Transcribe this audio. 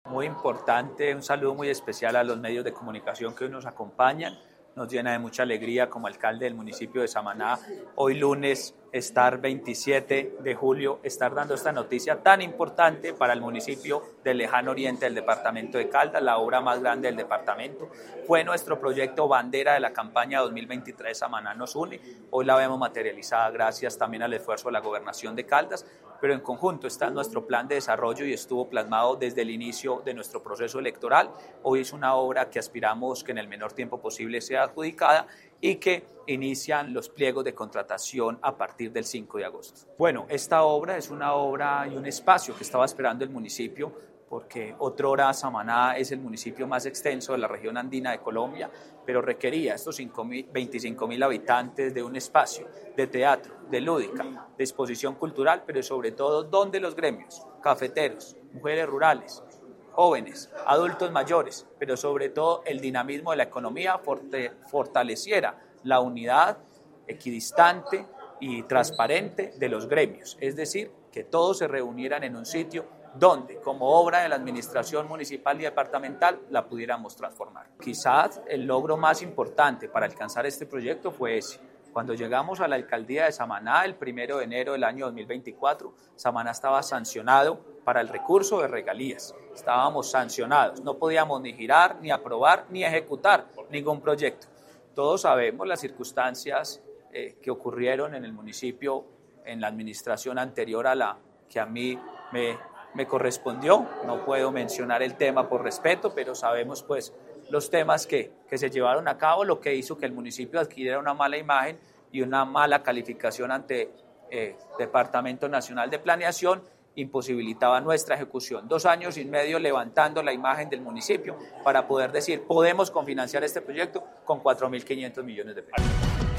Muy importante, un saludo muy especial a los medios de comunicación que hoy nos acompañan. Nos llena de mucha alegría como alcalde del municipio de Samaná, hoy lunes, estar 27 de julio, estar dando esta noticia tan importante para el municipio del lejano oriente del departamento de Caldas, la obra más grande del departamento. Fue nuestro proyecto bandera de la campaña 2023 Samaná nos une. Hoy la vemos materializada gracias también al esfuerzo de la gobernación de Caldas, pero en conjunto está nuestro plan de desarrollo y estuvo plasmado desde el inicio de nuestro proceso electoral. Hoy es una obra que aspiramos que en el menor tiempo posible sea adjudicada y que inician los pliegos de contratación a partir del 5 de agosto. Bueno, esta obra es una obra y un espacio que estaba esperando el municipio porque otrora Samaná es el municipio más extenso de la región andina de Colombia, pero requería estos 25.000 habitantes de un espacio de teatro, de lúdica, de exposición cultural, pero sobre todo donde los gremios, cafeteros, mujeres rurales, jóvenes, adultos mayores, pero sobre todo el dinamismo de la economía fortaleciera la unidad equidistante y transparente de los gremios, es decir, que todos se reunieran en un sitio donde, como obra de la administración municipal y departamental, la pudiéramos transformar. Quizás el logro más importante para alcanzar este proyecto fue ese. Cuando llegamos a la alcaldía de Samaná el 1 de enero del año 2024, Samaná estaba sancionado para el recurso de regalías. Estábamos sancionados, no podíamos ni girar, ni aprobar, ni ejecutar ningún proyecto. Todos sabemos las circunstancias que ocurrieron en el municipio en la administración anterior a la que a mí me correspondió. No puedo mencionar el tema por respeto, pero sabemos pues los temas que se llevaron a cabo, lo que hizo que el municipio adquiriera una mala imagen y una mala calificación ante Departamento Nacional de Planeación, imposibilitaba nuestra ejecución. 2 años y medio levantando la imagen del municipio para poder decir, podemos confinanciar este proyecto con 4.500 millones de pesos.